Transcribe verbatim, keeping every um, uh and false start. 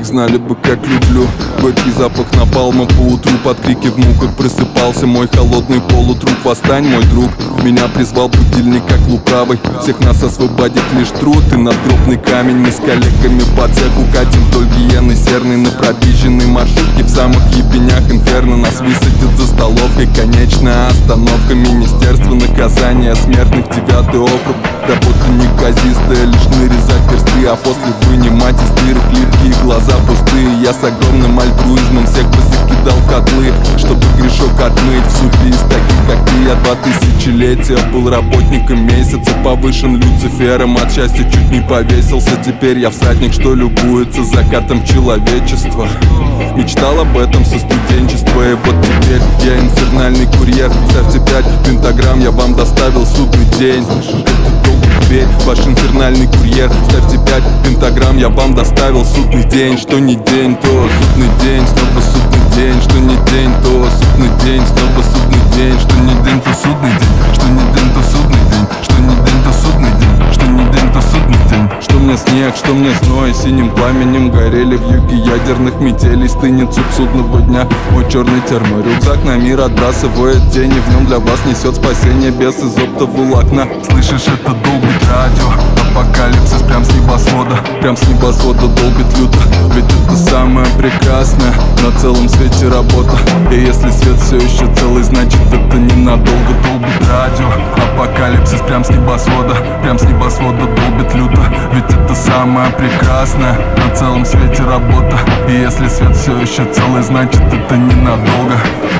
знали бы, как люблю. Горький запах напалма по утру, под крики в муках просыпался мой холодный полутруп. Восстань, мой друг, меня призвал будильник как лукавый. Всех нас освободит лишь труд и надгробный камень. Мы с коллегами по цеху катим вдоль Гиены серной на пробиженной маршрутке. В самых ебенях инферно нас высадят за столовкой. Конечная остановка министерства наказания смертных, девятый округ. Работа неказистая, лишь нарезать персты, а после вынимать из дырок липкие глаза пустые. Я с огромным альтруизмом всех позакидал в котлы, чтобы грешок отмыть. В супе из таких, как ты, я два тысячелетия был работником месяца, повышен Люцифером, от счастья чуть не повесился. Теперь я всадник, что любуется закатом человечества. Мечтал об этом со студенчества, и вот теперь я инфернальный курьер. Ставьте пять пентаграмм, я вам доставил судный день. Теперь ваш инфернальный курьер. Ставьте пять пентаграмм, я вам доставил судный день. Что не день, то судный день, снова судный день. Что не день, то судный день, снова судный день. Что не день, то судный день. Что не день, то судный день. Что не день, то судный день. Что не день, то судный день. Что мне снег, что мне зной, синим пламенем горели в юге ядерных метелей. Стынет суп судного дня, мой черный терморюкзак на мир отбрасывает тени. В нем для вас несет спасение без из оптоволокна. Слышишь, это долбит радио, апокалипсис прям с небосвода. Прям с небосвода долбит люто, ведь это самое прекрасное на целом свете работа. И если свет все еще целый, значит это ненадолго. Долбит радио, апокалипсис прям с небосвода. Прям с небосвода долбит люто, ведь это самое прекрасное на целом свете работа. И если свет все еще целый, значит это ненадолго.